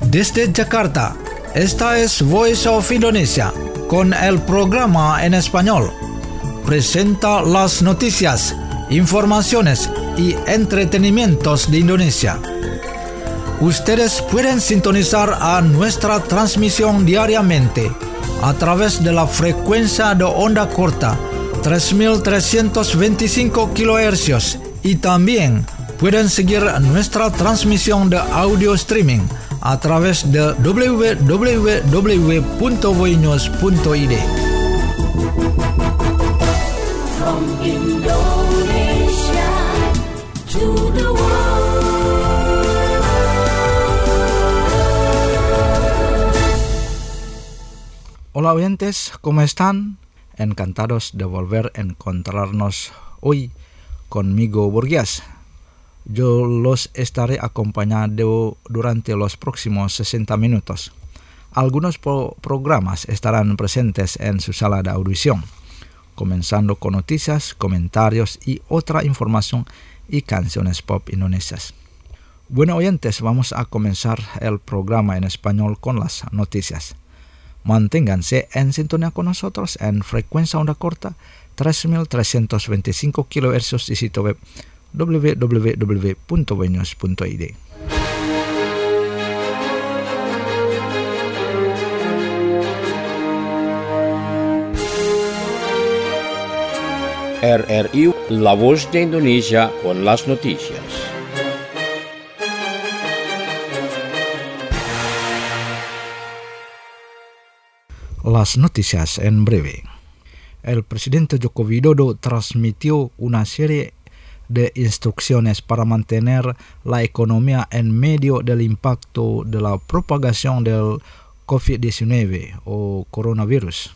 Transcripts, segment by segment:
Desde Jakarta, esta es Voice of Indonesia, con el programa en español. Presenta las noticias, informaciones y entretenimientos de Indonesia. Ustedes pueden sintonizar a nuestra transmisión diariamente a través de la frecuencia de onda corta 3.325 kHz y también pueden seguir nuestra transmisión de audio streaming a través de www.voinews.id. From Indonesia to the world. Hola oyentes, ¿cómo están? Encantados de volver a encontrarnos hoy conmigo, Burguías. Yo los estaré acompañando durante los próximos 60 minutos. Algunos programas estarán presentes en su sala de audición, comenzando con noticias, comentarios y otra información y canciones pop indonesias. Bueno oyentes, vamos a comenzar el programa en español con las noticias. Manténganse en sintonía con nosotros en frecuencia onda corta 3.325 kHz y sitio web www.voinews.id. RRI, La Voz de Indonesia con las noticias. Las noticias en breve. El presidente Joko Widodo transmitió una serie de instrucciones para mantener la economía en medio del impacto de la propagación del COVID-19 o coronavirus.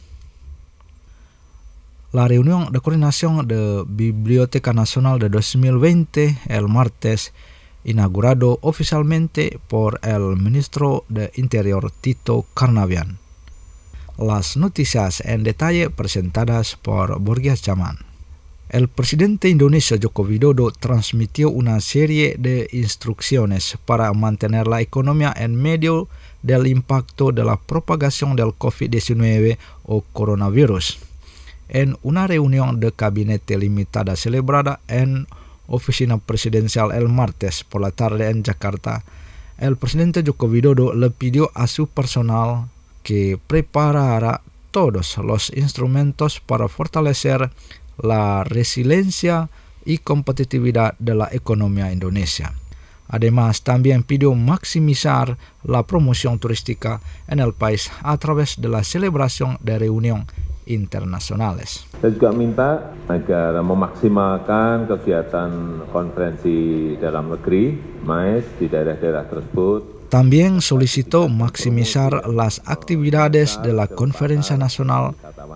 La reunión de coordinación de Biblioteca Nacional de 2020 el martes, inaugurado oficialmente por el ministro de Interior Tito Karnavian. Las noticias en detalle presentadas por Burguías Jaman. El presidente indonesio Joko Widodo transmitió una serie de instrucciones para mantener la economía en medio del impacto de la propagación del COVID-19 o coronavirus. En una reunión de gabinete limitada celebrada en oficina presidencial el martes por la tarde en Jakarta, el presidente Joko Widodo le pidió a su personal que preparara todos los instrumentos para fortalecer la resiliencia y competitividad de la economía indonesia. Además, también pidió maximizar la promoción turística en el país a través de la celebración de reuniones internacionales. Saya juga minta agar memaksimalkan kegiatan konferensi dalam negeri, MAES, di daerah-daerah tersebut. También solicitó maximizar las actividades de la Conferencia Nacional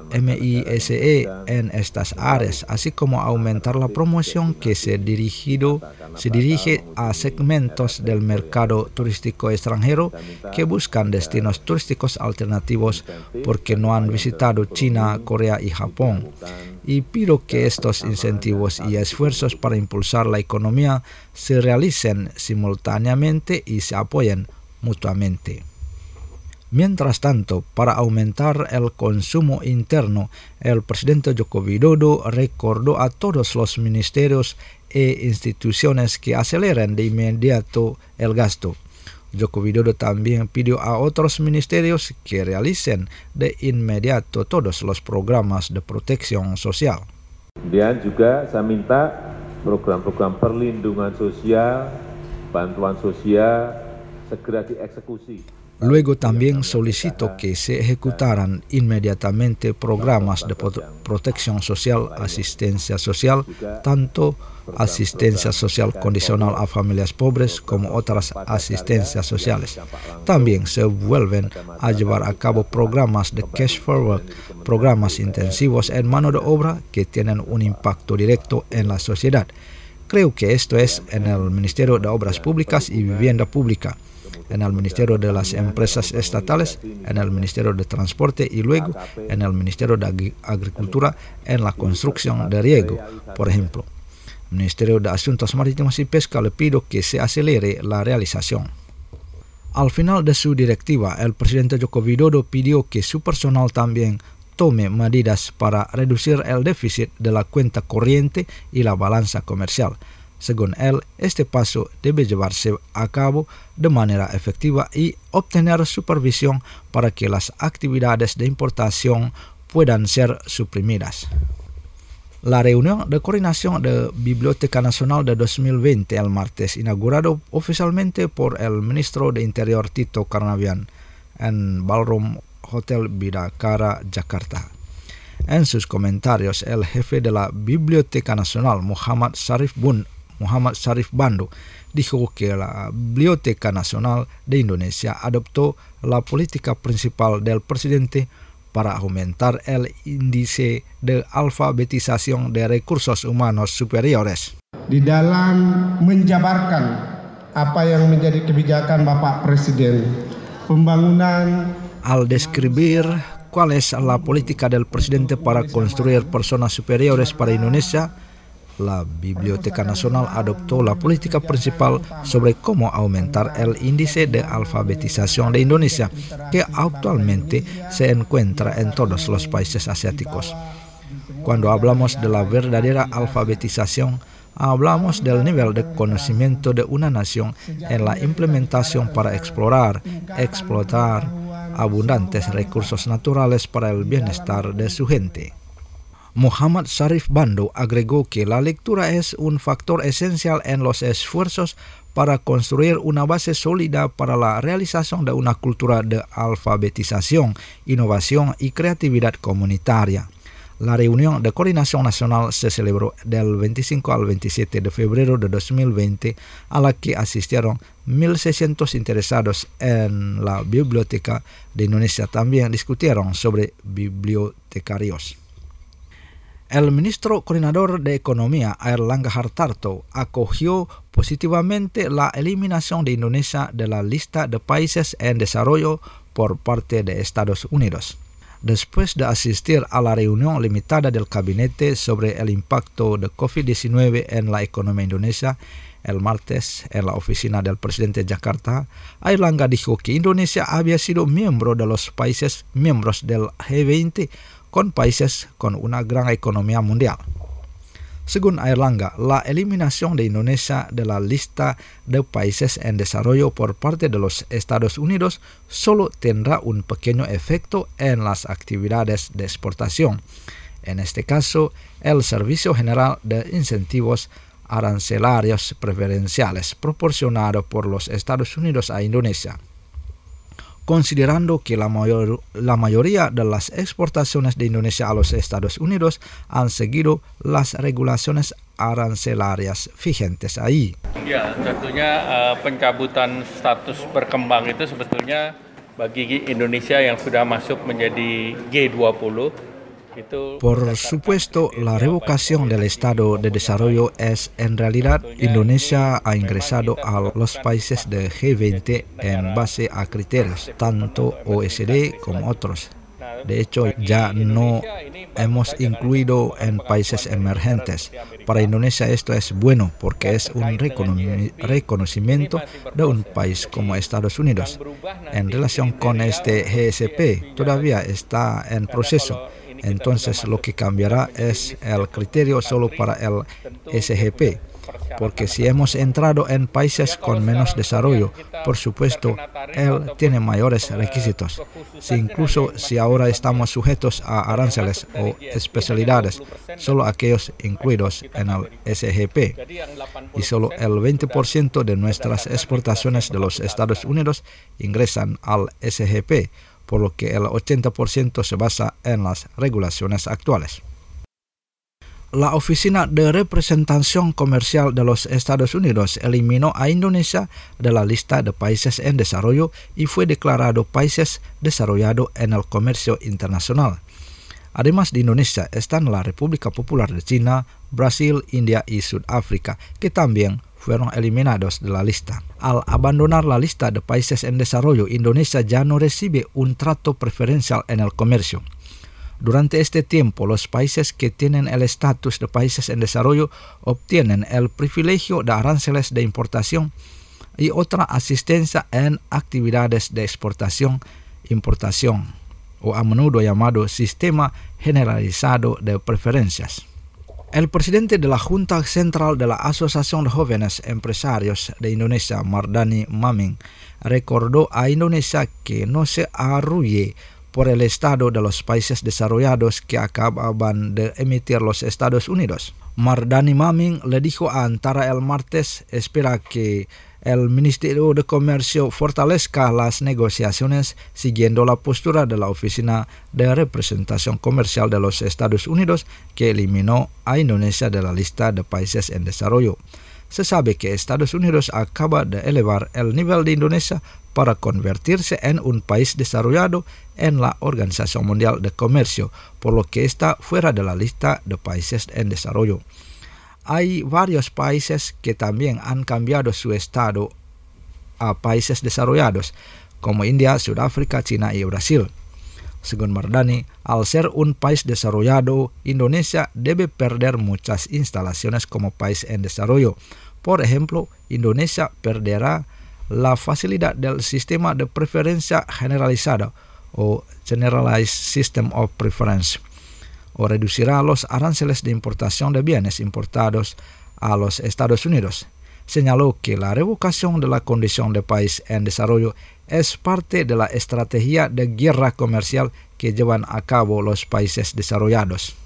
MISE en estas áreas, así como aumentar la promoción que se dirige a segmentos del mercado turístico extranjero que buscan destinos turísticos alternativos porque no han visitado China, Corea y Japón. Y pido que estos incentivos y esfuerzos para impulsar la economía se realicen simultáneamente y se apoyen mutuamente. Mientras tanto, para aumentar el consumo interno, el presidente Joko Widodo recordó a todos los ministerios e instituciones que aceleren de inmediato el gasto. Joko Widodo también pidió a otros ministerios que realicen de inmediato todos los programas de protección social. Kemudian juga saya minta program-program perlindungan sosial, bantuan sosial segera dieksekusi. Luego también solicito que se ejecutaran inmediatamente programas de protección social, asistencia social, tanto asistencia social condicional a familias pobres como otras asistencias sociales. También se vuelven a llevar a cabo programas de cash for work, programas intensivos en mano de obra que tienen un impacto directo en la sociedad. Creo que esto es en el Ministerio de Obras Públicas y Vivienda Pública, en el Ministerio de las Empresas Estatales, en el Ministerio de Transporte y luego en el Ministerio de Agricultura en la construcción de riego, por ejemplo. Ministerio de Asuntos Marítimos y Pesca le pido que se acelere la realización. Al final de su directiva, el presidente Joko Widodo pidió que su personal también tome medidas para reducir el déficit de la cuenta corriente y la balanza comercial. Según él, este paso debe llevarse a cabo de manera efectiva y obtener supervisión para que las actividades de importación puedan ser suprimidas. La reunión de coordinación de Biblioteca Nacional de 2020 el martes, inaugurado oficialmente por el ministro de Interior Tito Karnavian en Ballroom Hotel Bidakara, Jakarta. En sus comentarios, el jefe de la Biblioteca Nacional, Muhammad Syarif Bandu, dijo que la Biblioteca Nacional de Indonesia adoptó la política principal del presidente para aumentar el índice de alfabetización de recursos humanos superiores. Di dalam menjabarkan apa yang menjadi kebijakan Bapak Presiden, pembangunan. Al describir cuál es la política del presidente para construir personas superiores para Indonesia, la Biblioteca Nacional adoptó la política principal sobre cómo aumentar el índice de alfabetización de Indonesia, que actualmente se encuentra en todos los países asiáticos. Cuando hablamos de la verdadera alfabetización, hablamos del nivel de conocimiento de una nación en la implementación para explorar, explotar abundantes recursos naturales para el bienestar de su gente. Muhammad Syarif Bandu agregó que la lectura es un factor esencial en los esfuerzos para construir una base sólida para la realización de una cultura de alfabetización, innovación y creatividad comunitaria. La reunión de coordinación nacional se celebró del 25 al 27 de febrero de 2020, a la que asistieron 1.600 interesados en la Biblioteca de Indonesia. También discutieron sobre bibliotecarios. El ministro coordinador de Economía, Airlangga Hartarto, acogió positivamente la eliminación de Indonesia de la lista de países en desarrollo por parte de Estados Unidos. Después de asistir a la reunión limitada del gabinete sobre el impacto de COVID-19 en la economía indonesia, el martes en la oficina del presidente de Jakarta, Airlangga dijo que Indonesia había sido miembro de los países miembros del G20 con países con una gran economía mundial. Según Airlangga, la eliminación de Indonesia de la lista de países en desarrollo por parte de los Estados Unidos solo tendrá un pequeño efecto en las actividades de exportación. En este caso, el Servicio General de Incentivos Arancelarios Preferenciales proporcionado por los Estados Unidos a Indonesia. Considerando que la mayoría de las exportaciones de Indonesia a los Estados Unidos han seguido las regulaciones arancelarias vigentes ahí. Ya, tentunya pencabutan status berkembang itu sebetulnya bagi Indonesia yang sudah masuk menjadi G20. Por supuesto, la revocación del estado de desarrollo es en realidad Indonesia ha ingresado a los países de G20 en base a criterios, tanto OECD como otros. De hecho, ya no hemos incluido en países emergentes. Para Indonesia esto es bueno porque es un reconocimiento de un país como Estados Unidos. En relación con este GSP, todavía está en proceso. Entonces lo que cambiará es el criterio solo para el SGP, porque si hemos entrado en países con menos desarrollo, por supuesto, él tiene mayores requisitos. Incluso si ahora estamos sujetos a aranceles o especialidades, solo aquellos incluidos en el SGP, y solo el 20% de nuestras exportaciones de los Estados Unidos ingresan al SGP, por lo que el 80% se basa en las regulaciones actuales. La Oficina de Representación Comercial de los Estados Unidos eliminó a Indonesia de la lista de países en desarrollo y fue declarado países desarrollados en el comercio internacional. Además de Indonesia están la República Popular de China, Brasil, India y Sudáfrica, que también fueron eliminados de la lista. Al abandonar la lista de países en desarrollo, Indonesia ya no recibe un trato preferencial en el comercio. Durante este tiempo, los países que tienen el estatus de países en desarrollo obtienen el privilegio de aranceles de importación y otra asistencia en actividades de exportación, importación, o a menudo llamado Sistema Generalizado de Preferencias. El presidente de la Junta Central de la Asociación de Jóvenes Empresarios de Indonesia, Mardani Maming, recordó a Indonesia que no se arrulle por el estado de los países desarrollados que acaban de emitir los Estados Unidos. Mardani Maming le dijo a Antara el martes, espera que el Ministerio de Comercio fortalezca las negociaciones siguiendo la postura de la Oficina de Representación Comercial de los Estados Unidos, que eliminó a Indonesia de la lista de países en desarrollo. Se sabe que Estados Unidos acaba de elevar el nivel de Indonesia para convertirse en un país desarrollado en la Organización Mundial de Comercio, por lo que está fuera de la lista de países en desarrollo. Hay varios países que también han cambiado su estado a países desarrollados, como India, Sudáfrica, China y Brasil. Según Mardani, al ser un país desarrollado, Indonesia debe perder muchas instalaciones como país en desarrollo. Por ejemplo, Indonesia perderá la facilidad del sistema de preferencia generalizada o Generalized System of Preference, o reducirá los aranceles de importación de bienes importados a los Estados Unidos. Señaló que la revocación de la condición de país en desarrollo es parte de la estrategia de guerra comercial que llevan a cabo los países desarrollados.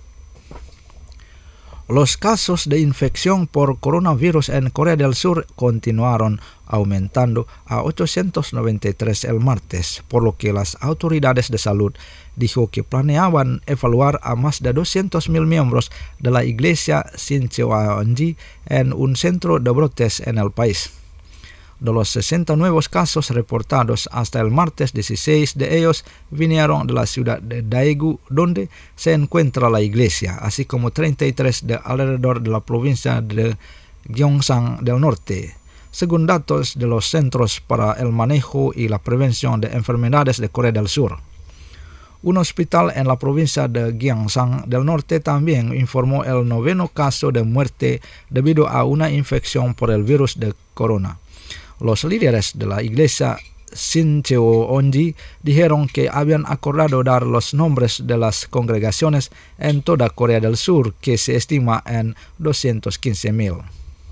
Los casos de infección por coronavirus en Corea del Sur continuaron aumentando a 893 el martes, por lo que las autoridades de salud dijo que planeaban evaluar a más de 200,000 miembros de la iglesia Sincheonji en un centro de brotes en el país. De los 60 nuevos casos reportados hasta el martes, 16 de ellos vinieron de la ciudad de Daegu, donde se encuentra la iglesia, así como 33 de alrededor de la provincia de Gyeongsang del Norte, según datos de los Centros para el Manejo y la Prevención de Enfermedades de Corea del Sur. Un hospital en la provincia de Gyeongsang del Norte también informó el 9º caso de muerte debido a una infección por el virus de corona. Los líderes de la iglesia Sincheonji dijeron que habían acordado dar los nombres de las congregaciones en toda Corea del Sur, que se estima en 215,000.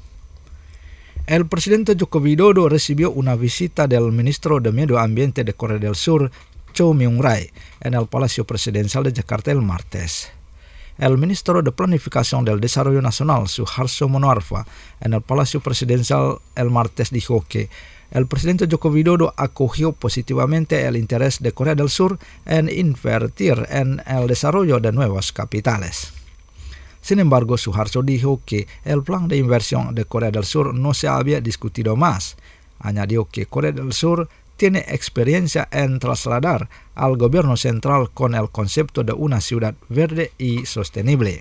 El presidente Joko Widodo recibió una visita del ministro de Medio Ambiente de Corea del Sur, Cho Myung-rae, en el Palacio Presidencial de Jakarta el martes. El ministro de Planificación del Desarrollo Nacional, Suharto Monoarfa, en el Palacio Presidencial el martes dijo que el presidente Joko Widodo acogió positivamente el interés de Corea del Sur en invertir en el desarrollo de nuevas capitales. Sin embargo, Suharto dijo que el plan de inversión de Corea del Sur no se había discutido más. Añadió que Corea del Sur tiene experiencia en trasladar al gobierno central con el concepto de una ciudad verde y sostenible.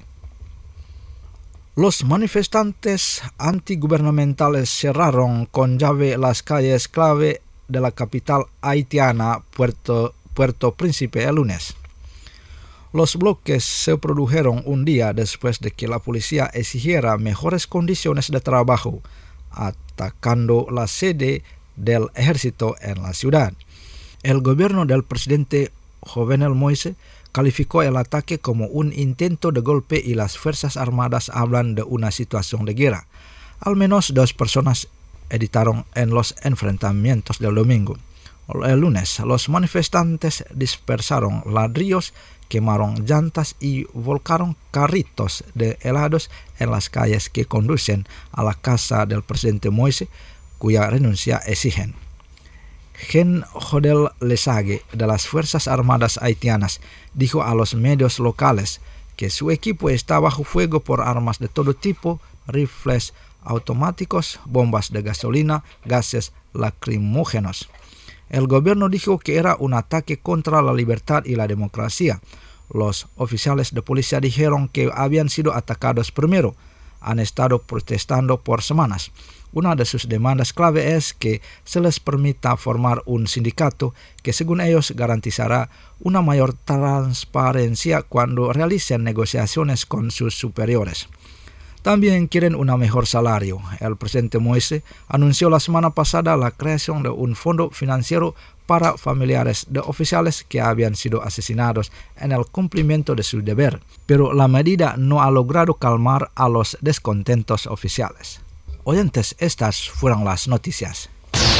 Los manifestantes antigubernamentales cerraron con llave las calles clave de la capital haitiana, Puerto Príncipe, el lunes. Los bloques se produjeron un día después de que la policía exigiera mejores condiciones de trabajo, atacando la sede del ejército en la ciudad. El gobierno del presidente Jovenel Moise calificó el ataque como un intento de golpe y las Fuerzas Armadas hablan de una situación de guerra. Al menos 2 personas editaron en los enfrentamientos del domingo. El lunes, los manifestantes dispersaron ladrillos, quemaron llantas y volcaron carritos de helados en las calles que conducen a la casa del presidente Moise, cuya renuncia exigen. Gen Jodel Lesage, de las Fuerzas Armadas haitianas, dijo a los medios locales que su equipo está bajo fuego por armas de todo tipo, rifles automáticos, bombas de gasolina, gases lacrimógenos. El gobierno dijo que era un ataque contra la libertad y la democracia. Los oficiales de policía dijeron que habían sido atacados primero. Han estado protestando por semanas. Una de sus demandas clave es que se les permita formar un sindicato que, según ellos, garantizará una mayor transparencia cuando realicen negociaciones con sus superiores. También quieren un mejor salario. El presidente Moise anunció la semana pasada la creación de un fondo financiero para familiares de oficiales que habían sido asesinados en el cumplimiento de su deber, pero la medida no ha logrado calmar a los descontentos oficiales. Oyentes, estas fueron las noticias.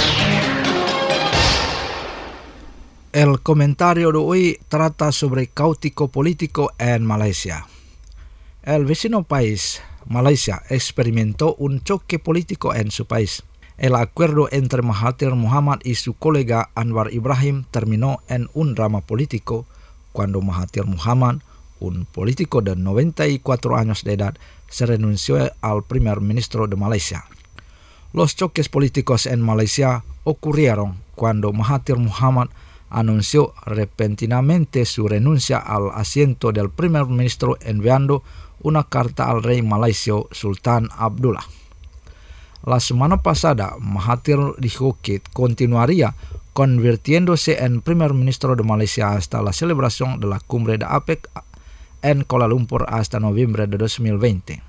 El comentario de hoy trata sobre caótico político en Malaysia. El vecino país, Malaysia, experimentó un choque político en su país. El acuerdo entre Mahathir Mohamad y su colega Anwar Ibrahim terminó en un drama político cuando Mahathir Mohamad, un político de 94 años de edad, se renunció al primer ministro de Malaysia. Los choques políticos en Malaysia ocurrieron cuando Mahathir Mohamad anunció repentinamente su renuncia al asiento del primer ministro enviando una carta al rey malaisio Sultan Abdullah. La semana pasada, Mahathir dijo que continuaría convirtiéndose en primer ministro de Malaysia hasta la celebración de la cumbre de APEC en Kuala Lumpur hasta noviembre de 2020.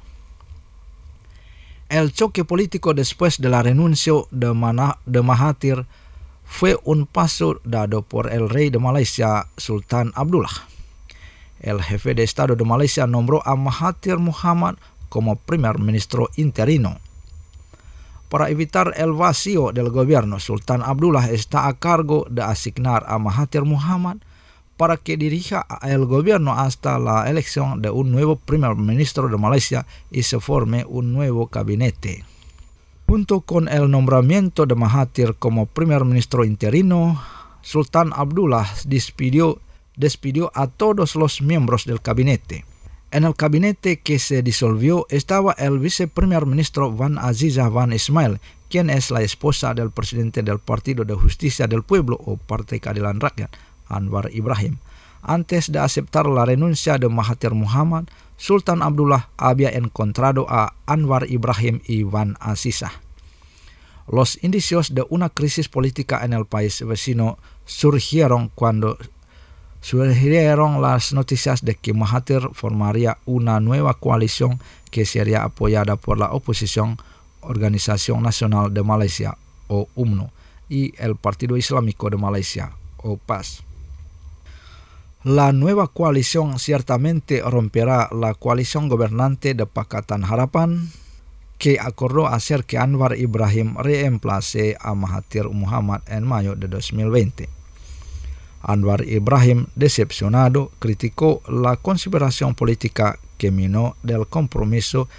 El choque político después de la renuncia de Mahathir fue un paso dado por el rey de Malaysia, Sultan Abdullah. El jefe de Estado de Malaysia nombró a Mahathir Mohamad como primer ministro interino. Para evitar el vacío del gobierno, Sultan Abdullah está a cargo de asignar a Mahathir Mohamad para que dirija el gobierno hasta la elección de un nuevo primer ministro de Malaysia y se forme un nuevo gabinete. Junto con el nombramiento de Mahathir como primer ministro interino, Sultan Abdullah despidió a todos los miembros del gabinete. En el gabinete que se disolvió estaba el viceprimer ministro Wan Azizah Wan Ismail, quien es la esposa del presidente del Partido de Justicia del Pueblo o Partai Keadilan Rakyat, Anwar Ibrahim. Antes de aceptar la renuncia de Mahathir Mohamad, Sultan Abdullah había encontrado a Anwar Ibrahim y Wan Azizah. Los indicios de una crisis política en el país vecino surgieron cuando surgieron las noticias de que Mahathir formaría una nueva coalición que sería apoyada por la oposición Organización Nasional de Malaysia o UMNO y el Partido Islámico de Malaysia o PAS. La nueva coalición ciertamente romperá la coalición gobernante de Pakatan Harapan que acordó hacer que Anwar Ibrahim reemplace a Mahathir Mohamad en mayo de 2020. Anwar Ibrahim, decepcionado, criticó la conspiración política que minó el compromiso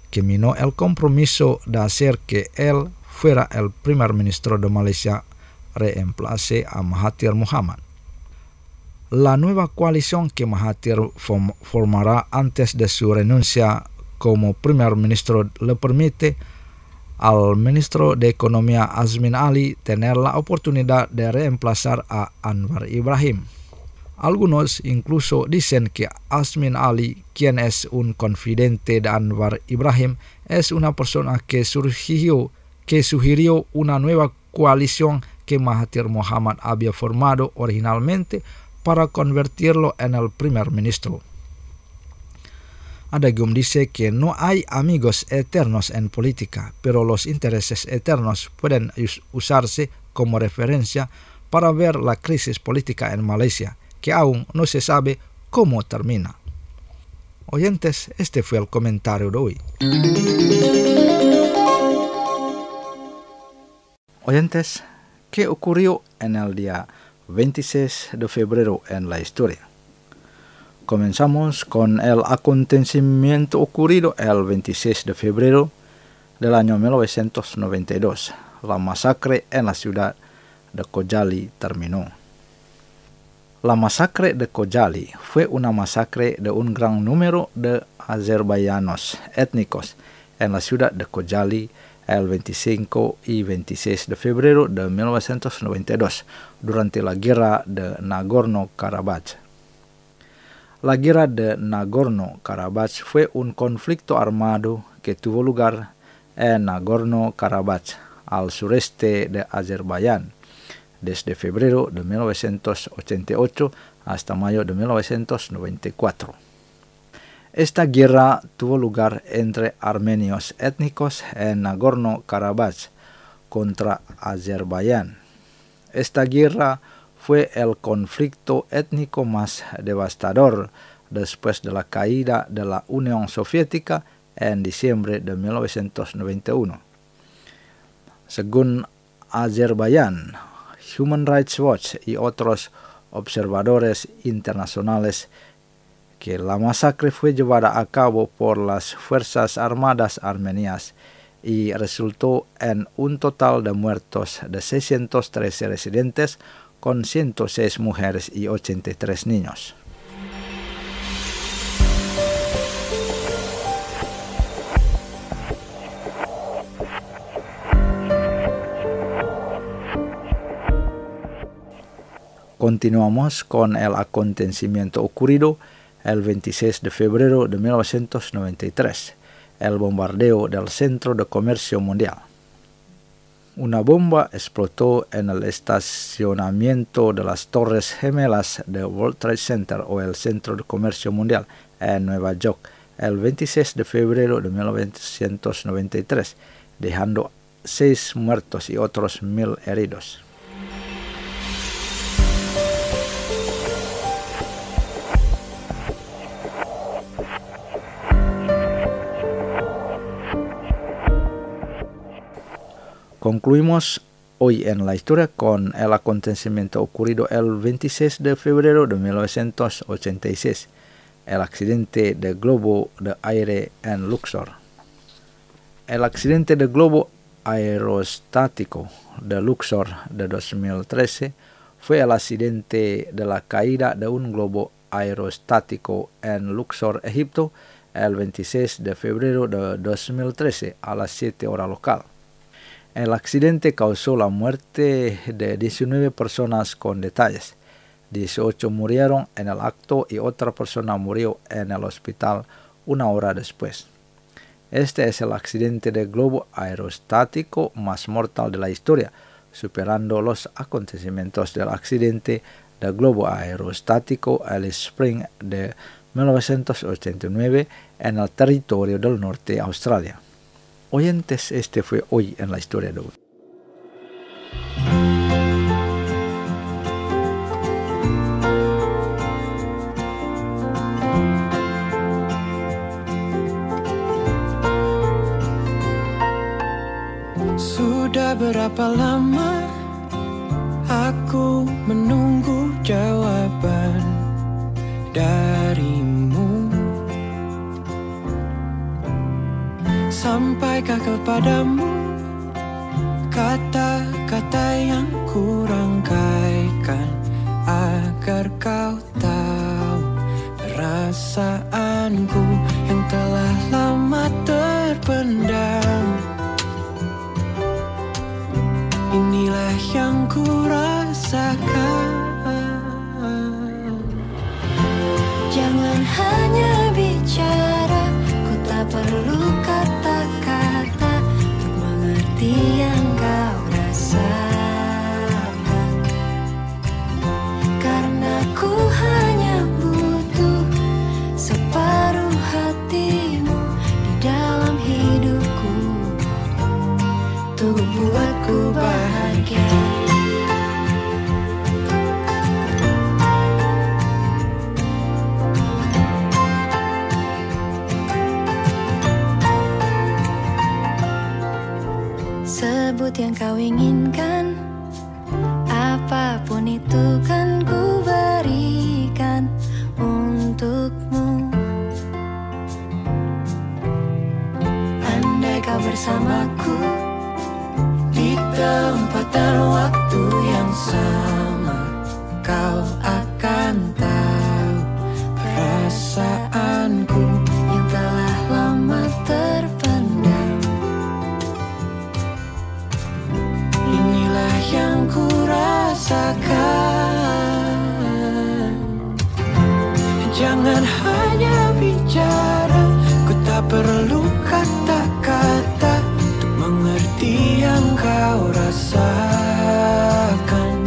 de hacer que él fuera el primer ministro de Malaysia, reemplace a Mahathir Mohamad. La nueva coalición que Mahathir formará antes de su renuncia como primer ministro le permite al ministro de Economía Azmin Ali tener la oportunidad de reemplazar a Anwar Ibrahim. Algunos incluso dicen que Azmin Ali, quien es un confidente de Anwar Ibrahim, es una persona que sugirió una nueva coalición que Mahathir Mohamad había formado originalmente para convertirlo en el primer ministro. Adagium dice que no hay amigos eternos en política, pero los intereses eternos pueden usarse como referencia para ver la crisis política en Malaysia, que aún no se sabe cómo termina. Oyentes, este fue el comentario de hoy. Oyentes, ¿qué ocurrió en el día 26 de febrero en la historia? Comenzamos con el acontecimiento ocurrido el 26 de febrero del año 1992. La masacre en la ciudad de Khojaly terminó. La masacre de Khojaly fue una masacre de un gran número de azerbaiyanos étnicos en la ciudad de Khojaly el 25 y 26 de febrero de 1992 durante la guerra de Nagorno-Karabaj. La guerra de Nagorno-Karabaj fue un conflicto armado que tuvo lugar en Nagorno-Karabaj, al sureste de Azerbaiyán, desde febrero de 1988 hasta mayo de 1994. Esta guerra tuvo lugar entre armenios étnicos en Nagorno-Karabaj contra Azerbaiyán. Esta guerra fue el conflicto étnico más devastador después de la caída de la Unión Soviética en diciembre de 1991. Según Azerbaiyán, Human Rights Watch y otros observadores internacionales, que la masacre fue llevada a cabo por las Fuerzas Armadas armenias y resultó en un total de muertos de 613 residentes, con 106 mujeres y 83 niños. Continuamos con el acontecimiento ocurrido el 26 de febrero de 1993, el bombardeo del Centro de Comercio Mundial. Una bomba explotó en el estacionamiento de las Torres Gemelas de World Trade Center o el Centro de Comercio Mundial en Nueva York el 26 de febrero de 1993, dejando 6 muertos y otros 1,000 heridos. Concluimos hoy en la historia con el acontecimiento ocurrido el 26 de febrero de 1986, el accidente del globo de aire en Luxor. El accidente del globo aerostático de Luxor de 2013 fue el accidente de la caída de un globo aerostático en Luxor, Egipto, el 26 de febrero de 2013 a las 7 horas local. El accidente causó la muerte de 19 personas con detalles. 18 murieron en el acto y otra persona murió en el hospital una hora después. Este es el accidente de globo aerostático más mortal de la historia, superando los acontecimientos del accidente del globo aerostático el Spring de 1989 en el territorio del norte de Australia. Oyentes, este fue hoy en la historia de hoy. Sudah berapa lama aku menunggu jawaban darimu. Sampaikah kepadamu kata-kata yang kurangkaikan agar kau tahu perasaanku yang telah lama terpendam. Inilah yang kurasakan. Jangan hanya bicara, ku tak perlu kata-kata untuk mengerti yang kau rasakan. Karena ku hanya butuh separuh hatimu di dalam hidupku untuk buatku bahagia. Sebut yang kau inginkan, apapun itu kan ku berikan untukmu. Andai kau bersamaku di tempat dan waktu yang sama, kau akan tahu perasaanku yang telah lama terpendam. Inilah yang ku rasakan. Jangan hanya bicara, ku tak perlu kata-kata untuk mengerti yang kau rasakan.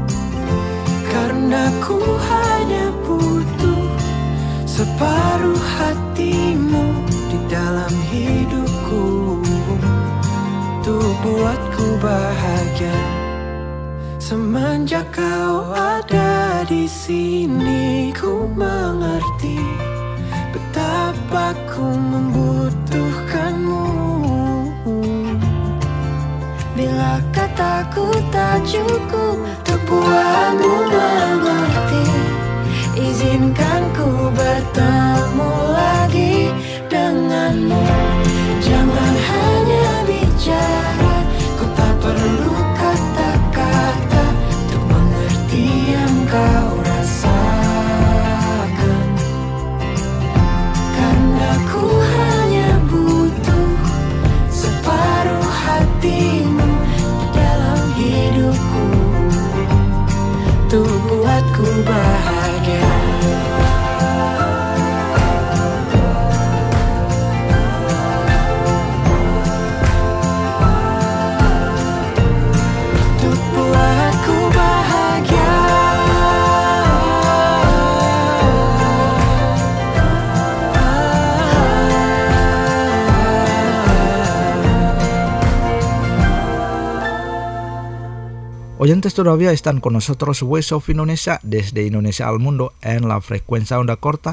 Karena ku hanya butuh separuh Semenjak kau ada di sini, ku mengerti betapa ku membutuhkanmu. Bila kataku tak cukup untuk buatmu mengerti, izinkan ku bertemu lagi denganmu. Jangan hanya bicara, ku tak perlu kata-kata untuk mengerti yang kau rasakan. Karena ku hanya butuh separuh hatimu di dalam hidupku, untuk buatku bahagia. Oyentes todavía están con nosotros Voice of Indonesia desde Indonesia al mundo en la frecuencia onda corta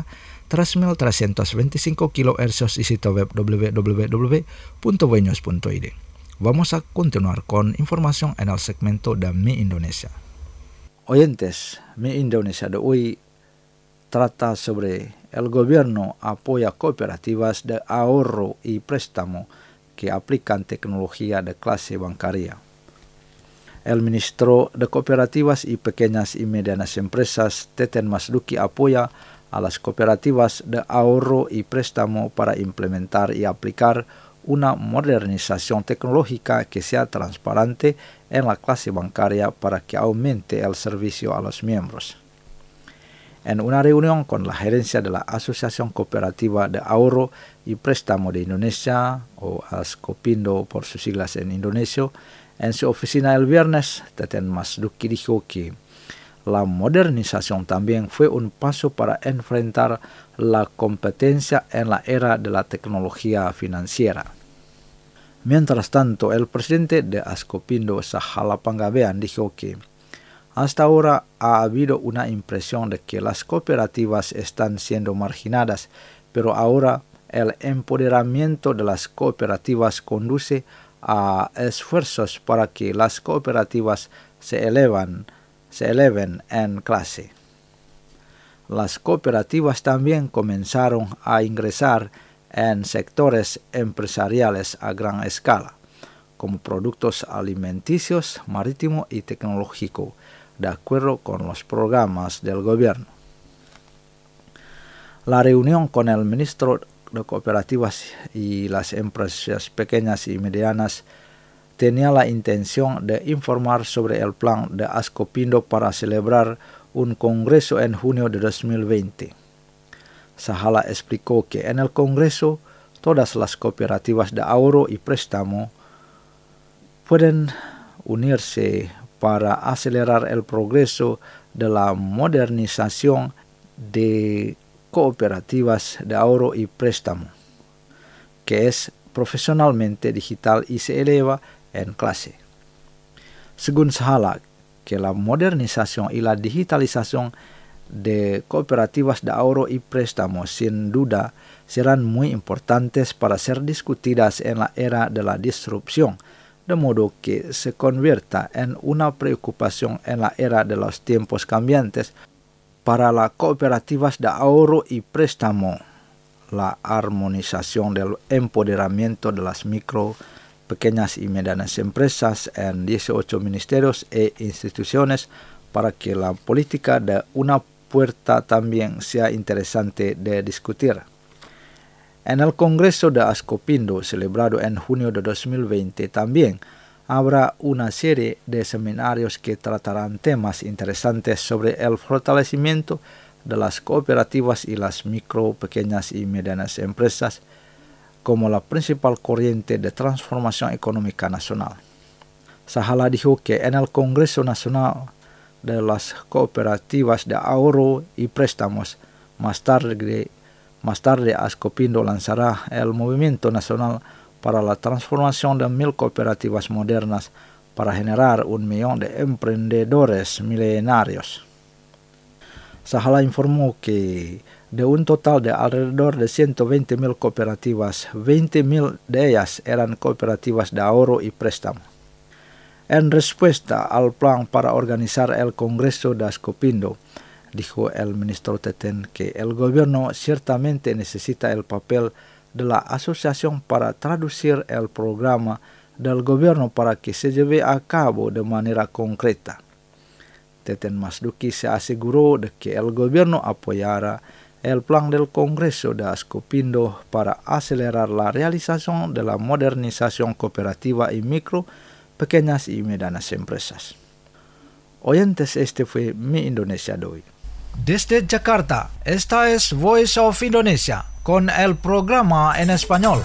3.325 kHz y sitio web www.voinews.id. Vamos a continuar con información en el segmento de Mi Indonesia. Oyentes, Mi Indonesia de hoy trata sobre el gobierno apoya cooperativas de ahorro y préstamo que aplican tecnología de clase bancaria. El ministro de Cooperativas y Pequeñas y Medianas Empresas, Teten Masduki, apoya a las cooperativas de ahorro y préstamo para implementar y aplicar una modernización tecnológica que sea transparente en la clase bancaria para que aumente el servicio a los miembros. En una reunión con la gerencia de la Asociación Cooperativa de Ahorro y Préstamo de Indonesia, o ASCOPINDO por sus siglas en indonesio, en su oficina el viernes, Teten Masduki dijo que la modernización también fue un paso para enfrentar la competencia en la era de la tecnología financiera. Mientras tanto, el presidente de ASCOPINDO, Sahala Panggabean, dijo que hasta ahora ha habido una impresión de que las cooperativas están siendo marginadas, pero ahora el empoderamiento de las cooperativas conduce a esfuerzos para que las cooperativas se eleven en clase. Las cooperativas también comenzaron a ingresar en sectores empresariales a gran escala, como productos alimenticios, marítimo y tecnológico, de acuerdo con los programas del gobierno. La reunión con el ministro de Cooperativas y las empresas pequeñas y medianas tenía la intención de informar sobre el plan de ASCOPINDO para celebrar un congreso en junio de 2020. Sahala explicó que en el congreso todas las cooperativas de ahorro y préstamo pueden unirse para acelerar el progreso de la modernización de cooperativas de ahorro y préstamo, que es profesionalmente digital y se eleva en clase. Según Sahala, que la modernización y la digitalización de cooperativas de ahorro y préstamo sin duda serán muy importantes para ser discutidas en la era de la disrupción, de modo que se convierta en una preocupación en la era de los tiempos cambiantes. Para las cooperativas de ahorro y préstamo, la armonización del empoderamiento de las micro, pequeñas y medianas empresas en 18 ministerios e instituciones para que la política de una puerta también sea interesante de discutir. En el Congreso de ASCOPINDO, celebrado en junio de 2020, también habrá una serie de seminarios que tratarán temas interesantes sobre el fortalecimiento de las cooperativas y las micro, pequeñas y medianas empresas como la principal corriente de transformación económica nacional. Sahala dijo que en el Congreso Nacional de las Cooperativas de Ahorro y Préstamos, más tarde ASCOPINDO lanzará el Movimiento Nacional para la Transformación de 1000 Cooperativas Modernas para generar 1 millón de emprendedores millonarios. Sahala informó que de un total de alrededor de 120.000 cooperativas, 20.000 de ellas eran cooperativas de ahorro y préstamo. En respuesta al plan para organizar el Congreso de Ascopindo, dijo el ministro Teten que el gobierno ciertamente necesita el papel de la asociación para traducir el programa del gobierno para que se lleve a cabo de manera concreta. Teten Masduki se aseguró de que el gobierno apoyará el plan del Congreso de Ascopindo para acelerar la realización de la modernización cooperativa y micro, pequeñas y medianas empresas. Oyentes, este fue Mi Indonesia de hoy. Desde Jakarta, esta es Voice of Indonesia con el programa en español.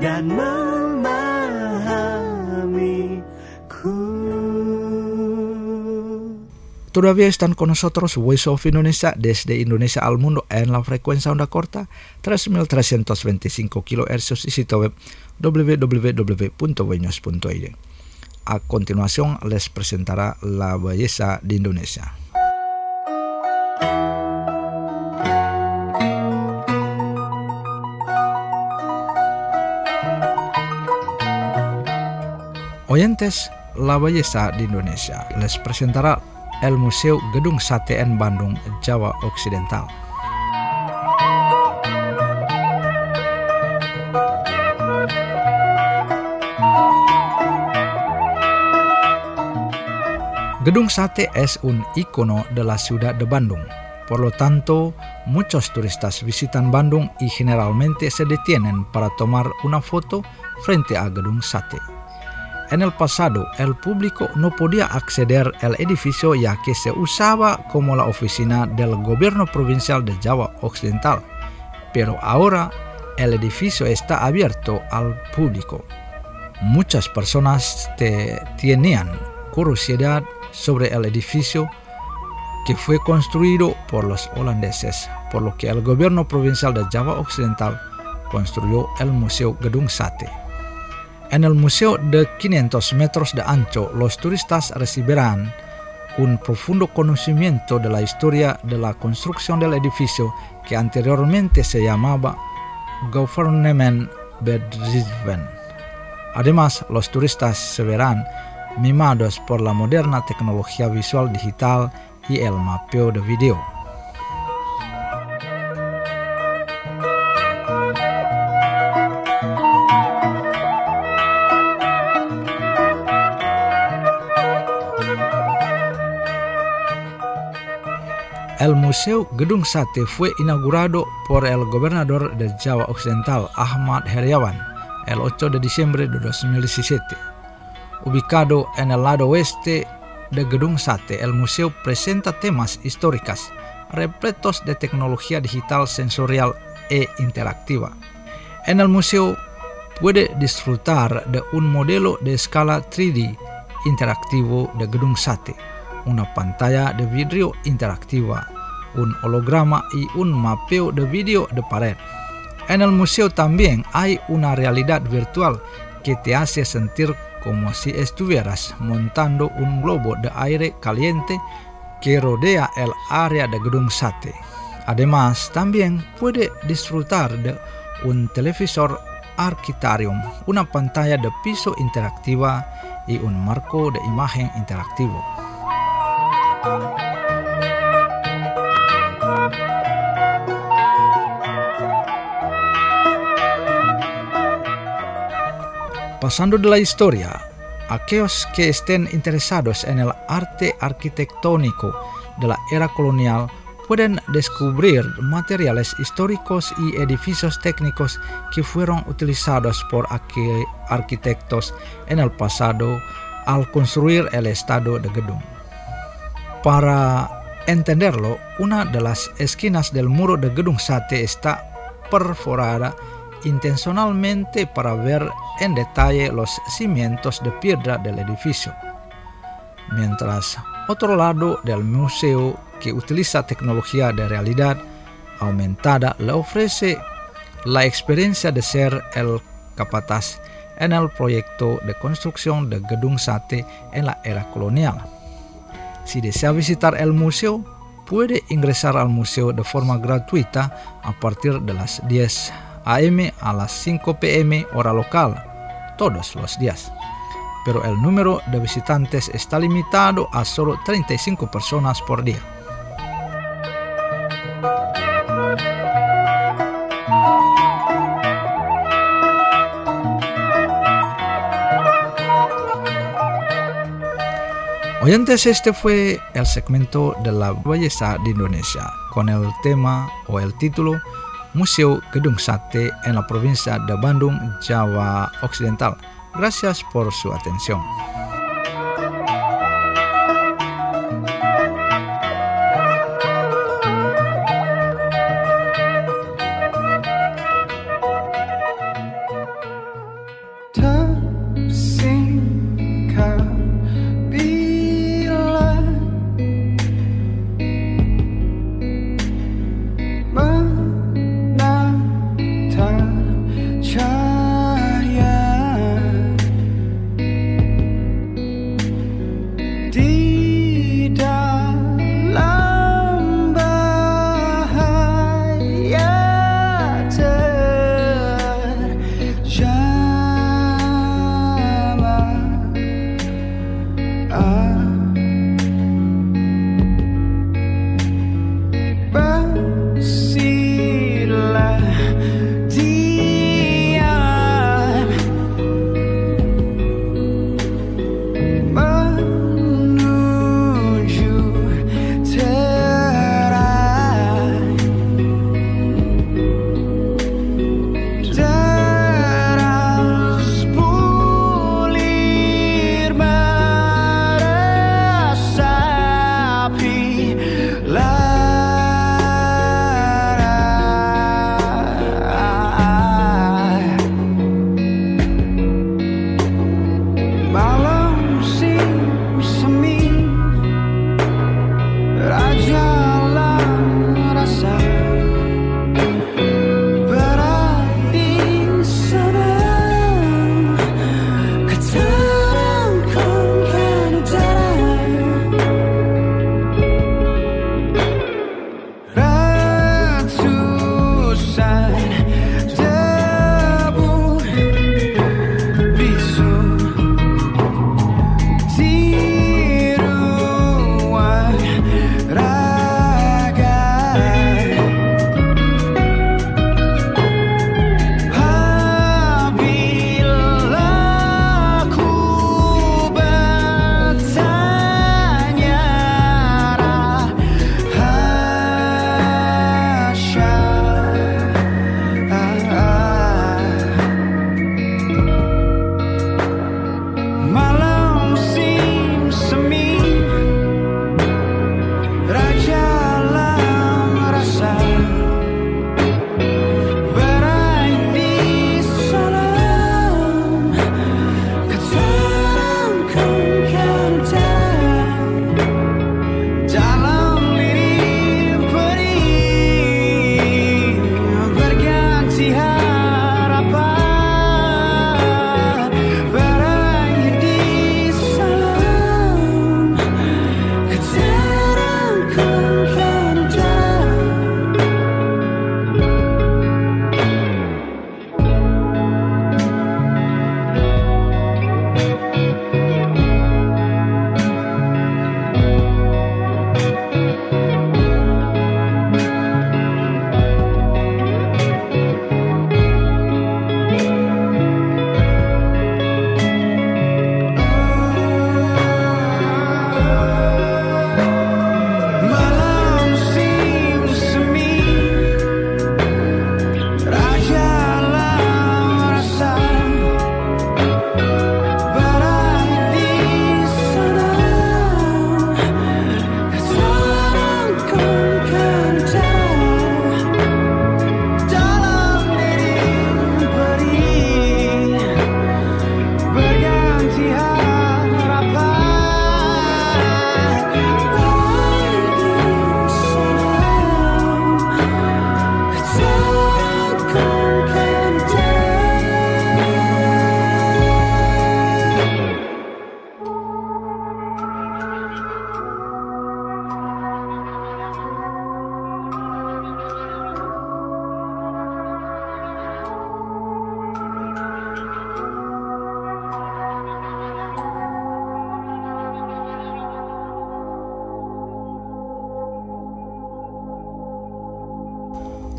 dan memahamiku. Todavía están con nosotros Voice of Indonesia desde Indonesia al mundo en la frecuencia onda corta 3.325 kHz y sitio web www.weños.id. A continuación les presentará la belleza de Indonesia. Oyentes, la belleza de Indonesia les presentará el Museo Gedung Sate en Bandung, Jawa Occidental. Gedung Sate es un icono de la ciudad de Bandung. Por lo tanto, muchos turistas visitan Bandung y generalmente se detienen para tomar una foto frente a Gedung Sate. En el pasado, el público no podía acceder al edificio ya que se usaba como la oficina del gobierno provincial de Jawa Occidental, pero ahora el edificio está abierto al público. Muchas personas tenían curiosidad sobre el edificio que fue construido por los holandeses, por lo que el gobierno provincial de Jawa Occidental construyó el Museo Gedung Sate. En el museo de 500 metros de ancho, los turistas recibirán un profundo conocimiento de la historia de la construcción del edificio que anteriormente se llamaba Gouvernementsbedrijven. Además, los turistas se verán mimados por la moderna tecnología visual digital y el mapeo de video. El Museo Gedung Sate fue inaugurado por el gobernador de Jawa Occidental, Ahmad Heriawan, el 8 de diciembre de 2017. Ubicado en el lado oeste de Gedung Sate, el museo presenta temas históricos repletos de tecnología digital sensorial e interactiva. En el museo puede disfrutar de un modelo de escala 3D interactivo de Gedung Sate, una pantalla de vidrio interactiva, un holograma y un mapeo de vídeo de pared. En el museo también hay una realidad virtual que te hace sentir como si estuvieras montando un globo de aire caliente que rodea el área de Gedung Sate. Además, también puede disfrutar de un televisor Architarium, una pantalla de piso interactiva y un marco de imagen interactivo. Pasando de la historia, aquellos que estén interesados en el arte arquitectónico de la era colonial pueden descubrir materiales históricos y edificios técnicos que fueron utilizados por arquitectos en el pasado al construir el estado de Gedung. Para entenderlo, una de las esquinas del muro de Gedung Sate está perforada intencionalmente para ver en detalle los cimientos de piedra del edificio, mientras otro lado del museo que utiliza tecnología de realidad aumentada le ofrece la experiencia de ser el capataz en el proyecto de construcción de Gedung Sate en la era colonial. Si desea visitar el museo, puede ingresar al museo de forma gratuita a partir de las 10 a.m. a las 5 p.m. hora local, todos los días. Pero el número de visitantes está limitado a solo 35 personas por día. Oyentes, este fue el segmento de la belleza de Indonesia con el tema o el título Museo Gedung Sate en la provincia de Bandung, Jawa Occidental. Gracias por su atención.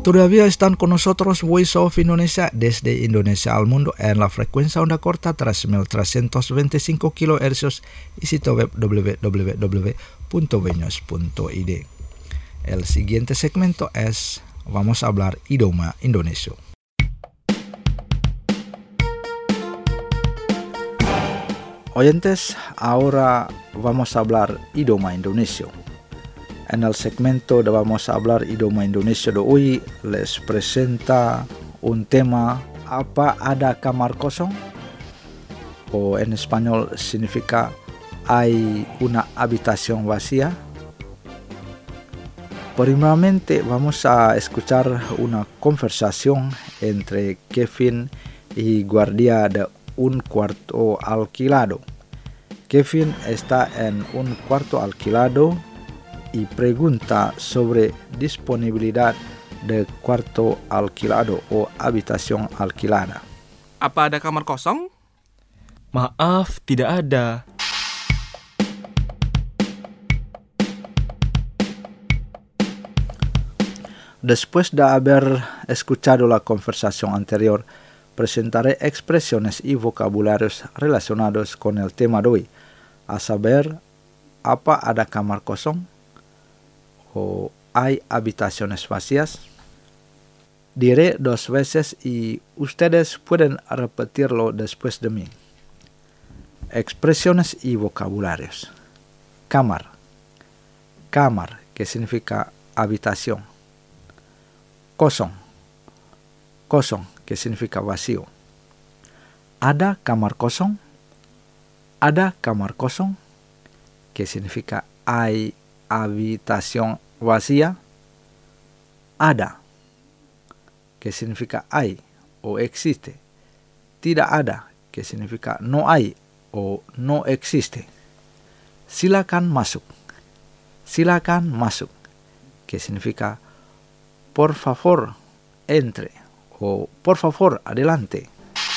Todavía están con nosotros Voice of Indonesia desde Indonesia al mundo en la frecuencia onda corta 3.325 kHz y sitio web www.beños.id. El siguiente segmento es Vamos a hablar idioma Indonesia. Oyentes, ahora vamos a hablar idioma Indonesia. En el segmento de Vamos a hablar idioma Indonesia de hoy les presenta un tema ¿Apa ada kamar kosong? O en español significa ¿Hay una habitación vacía? Primeramente vamos a escuchar una conversación entre Kevin y guardia de un cuarto alquilado. Kevin está en un cuarto alquilado y pregunta sobre disponibilidad de cuarto alquilado o habitación alquilada. Apa ada kamar kosong? Maaf, tidak ada. Después de haber escuchado la conversación anterior, presentaré expresiones y vocabularios relacionados con el tema de hoy, a saber, ¿apa ada kamar kosong? O ¿hay habitaciones vacías? Diré 2 veces y ustedes pueden repetirlo después de mí. Expresiones y vocabularios. Kamar. Kamar, que significa habitación. Kosong. Kosong, que significa vacío. Ada kamar kosong. Ada kamar kosong, que significa hay habitación vacía. Ada, que significa hay o existe. Tidak ada, que significa no hay o no existe. Silakan masuk. Silakan masuk, que significa por favor entre o por favor adelante.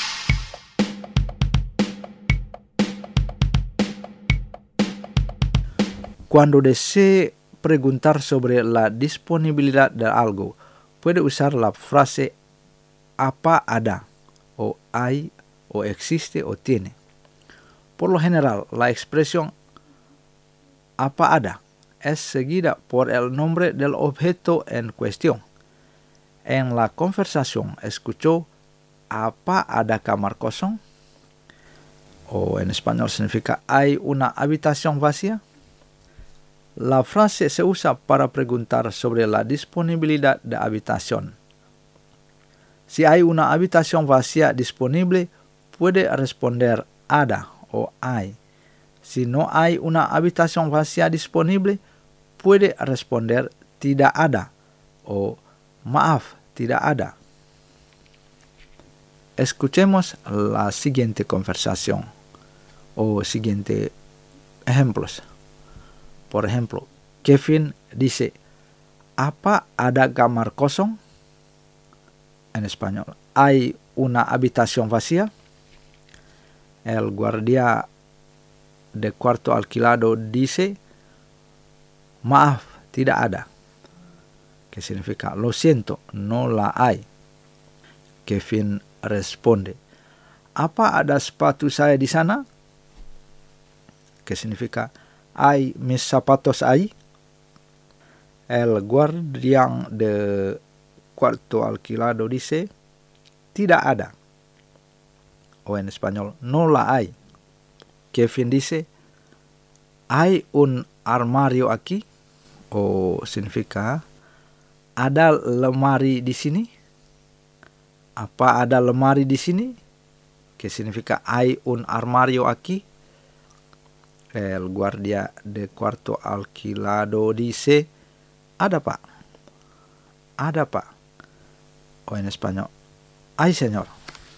Cuando desee preguntar sobre la disponibilidad de algo, puede usar la frase apa ada, o hay, o existe, o tiene. Por lo general, la expresión apa ada es seguida por el nombre del objeto en cuestión. En la conversación escuchó apa ada kamar kosong, o en español significa ¿hay una habitación vacía? La frase se usa para preguntar sobre la disponibilidad de habitación. Si hay una habitación vacía disponible, puede responder ada o hay. Si no hay una habitación vacía disponible, puede responder tidak ada o maaf, tidak ada. Escuchemos la siguiente conversación o siguiente ejemplos. Por ejemplo, Kevin dice, ¿apa ada kamar kosong? En español, ¿hay una habitación vacía? El guardia de cuarto alquilado dice, maaf, tidak ada. Que significa, lo siento, no la hay. Kevin responde, ¿apa ada sepatu saya di sana? Que significa, ¿hay mis zapatos ahí? El guardián de cuarto alquilado dice, tidak ada. O en español, no la hay. Kevin dice, ¿hay un armario aquí? O significa, ¿ada lemari di sini? Apa ada lemari di sini? Que significa, ¿hay un armario aquí? El guardia de cuarto alquilado dice, ada pak. Ada pak. O en español, hay señor.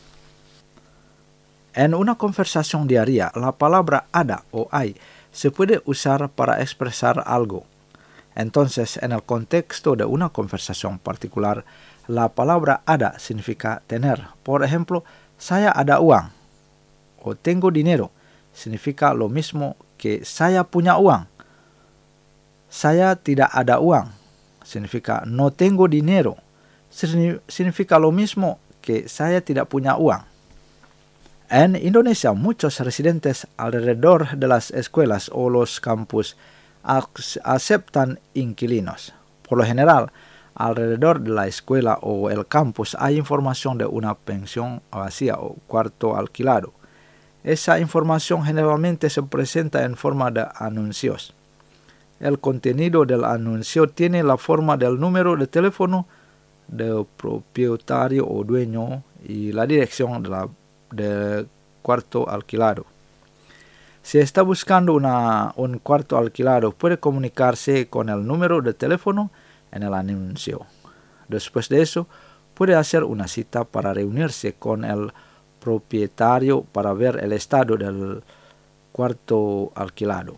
En una conversación diaria, la palabra ada o hay se puede usar para expresar algo. Entonces, en el contexto de una conversación particular, la palabra ada significa tener. Por ejemplo, saya ada uang o tengo dinero significa lo mismo que saya punya uang. Saya tidak ada uang significa no tengo dinero, significa lo mismo que saya tidak punya uang. En Indonesia, muchos residentes alrededor de las escuelas o los campus aceptan inquilinos. Por lo general, alrededor de la escuela o el campus hay información de una pensión vacía o cuarto alquilado. Esa información generalmente se presenta en forma de anuncios. El contenido del anuncio tiene la forma del número de teléfono del propietario o dueño y la dirección del cuarto alquilado. Si está buscando un cuarto alquilado, puede comunicarse con el número de teléfono en el anuncio. Después de eso, puede hacer una cita para reunirse con el propietario para ver el estado del cuarto alquilado.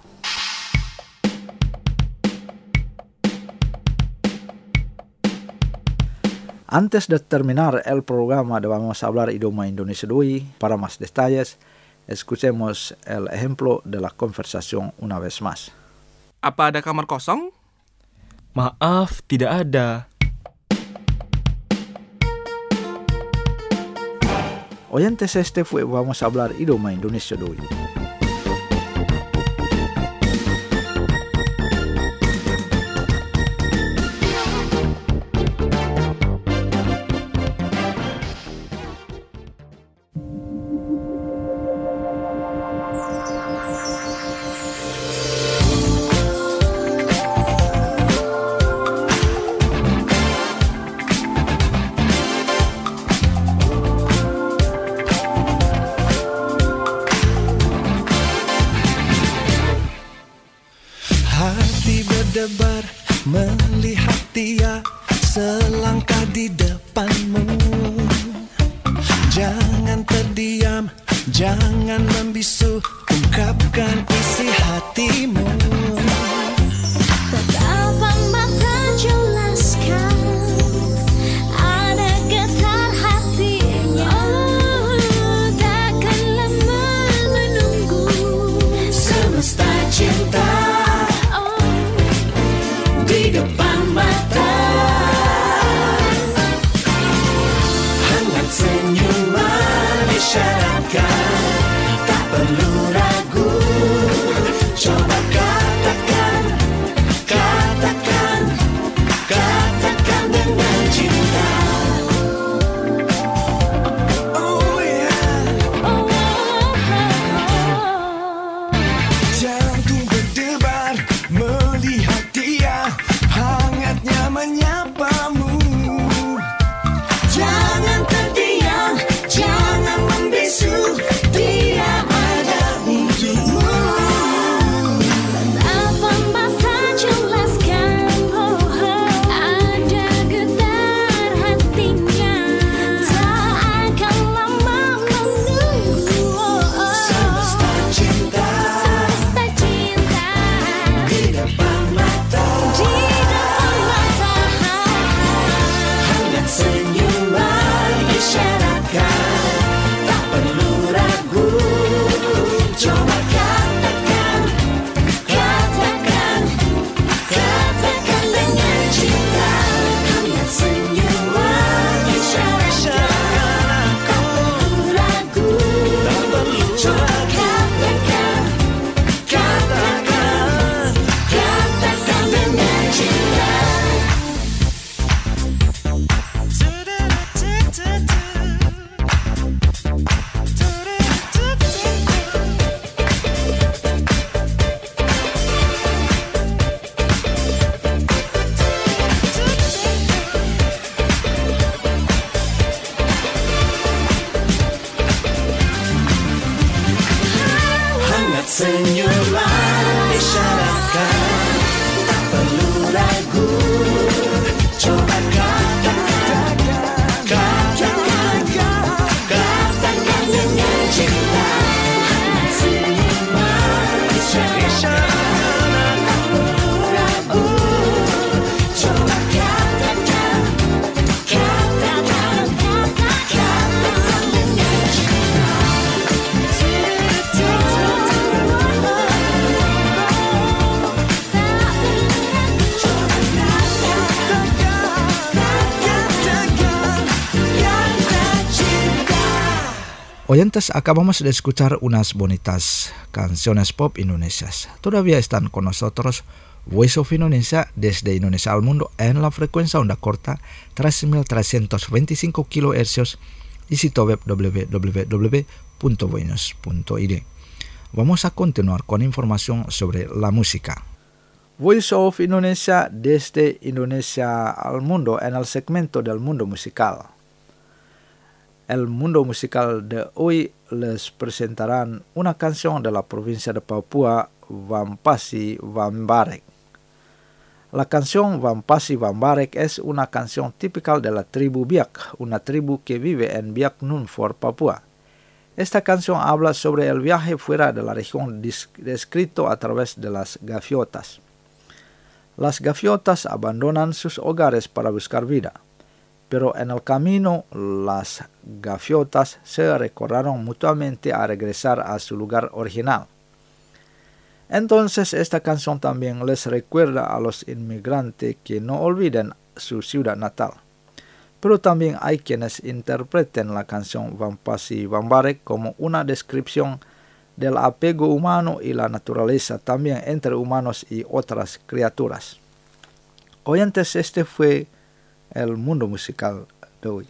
Antes de terminar el programa de Vamos a hablar idioma Indonesia hoy, para más detalles, escuchemos el ejemplo de la conversación una vez más. Apa ada kamar kosong? Maaf, tidak ada. Oyentes, este fue Vamos a hablar idioma Indonesia hoy. Berdebar melihat dia selangkah di depanmu. Jangan terdiam, jangan membisu, ungkapkan isi hatimu. Tatapan mata jelaskan, ada getar hatinya. Takkan lama menunggu, semesta cinta di depan mata. Hangat senyuman isyaratkan, tak perlu ragu. Coba katakan, katakan, katakan dengan cinta. Oh yeah. Jantung berdebar melihat dia, hangatnya menyapamu. Jangan terdiam, jangan membisu, dia ada untukmu. Tatapan mata jelaskan, ada getar hatinya. Tak akan lama menunggu. Semesta cinta Semesta cinta di depan mata. di depan mata. Hangat senyuman isyaratkan, tak perlu ragu. Coba katakan, katakan, katakan dengan cinta. Hangat senyuman isyaratkan, tak perlu ragu. Coba katakan, katakan, katakan dengan cinta. Hangat senyuman isyaratkan, tak perlu ragu. Coba katakan, katakan, katakan dengan cinta. Hangat senyuman isyaratkan, tak perlu ragu. Coba katakan, katakan, katakan dengan cinta. Oyentes, acabamos de escuchar unas bonitas canciones pop indonesias. Todavía están con nosotros Voice of Indonesia desde Indonesia al mundo en la frecuencia onda corta 3.325 kHz y sitio web www.voinos.id. Vamos a continuar con información sobre la música. Voice of Indonesia desde Indonesia al mundo en el segmento del mundo musical. El mundo musical de hoy les presentarán una canción de la provincia de Papua, Wampasi Wambarek. La canción Wampasi Wambarek es una canción típica de la tribu Biak, una tribu que vive en Biak Numfor, Papua. Esta canción habla sobre el viaje fuera de la región descrito a través de las gaviotas. Las gaviotas abandonan sus hogares para buscar vida, pero en el camino las gaviotas se recordaron mutuamente a regresar a su lugar original. Entonces esta canción también les recuerda a los inmigrantes que no olviden su ciudad natal. Pero también hay quienes interpreten la canción Wampasi Wambarek como una descripción del apego humano y la naturaleza también entre humanos y otras criaturas. Oyentes, este fue el mundo musical de hoy.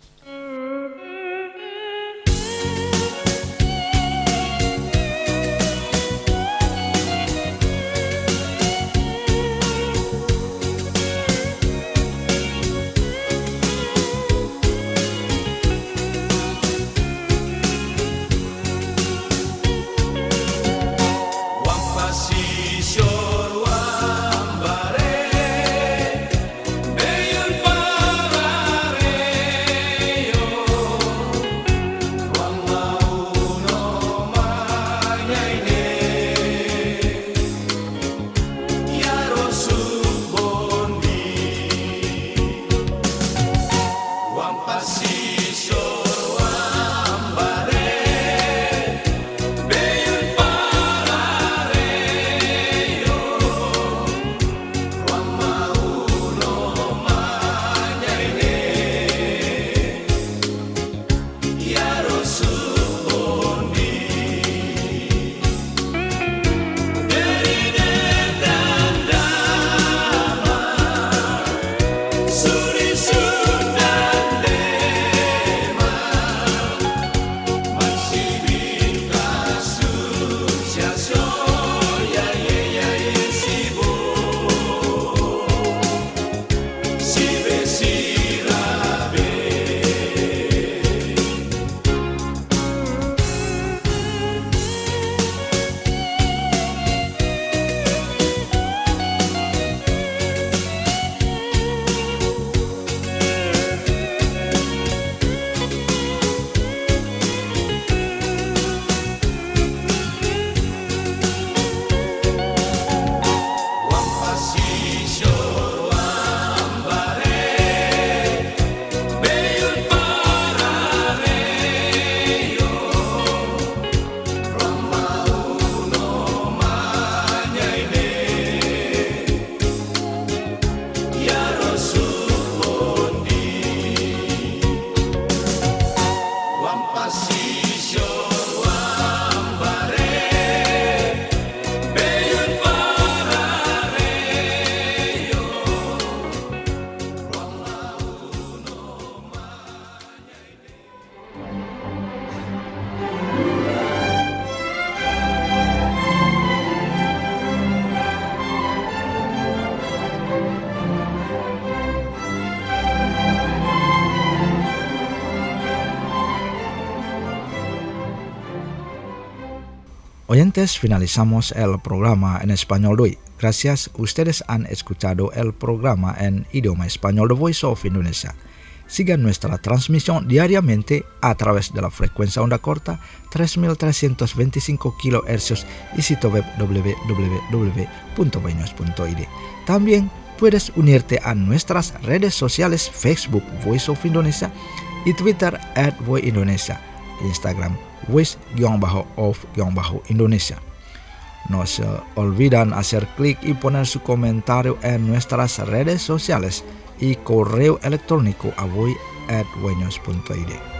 Oyentes, finalizamos el programa en español de hoy. Gracias, ustedes han escuchado el programa en idioma español de Voice of Indonesia. Sigan nuestra transmisión diariamente a través de la frecuencia onda corta 3.325 kHz y sitio web www.voinos.id. También puedes unirte a nuestras redes sociales Facebook Voice of Indonesia y Twitter @voindonesia, Instagram voice_of_Indonesia. No se olvidan hacer clic y poner su comentario en nuestras redes sociales y correo electrónico a voi@voinos.id.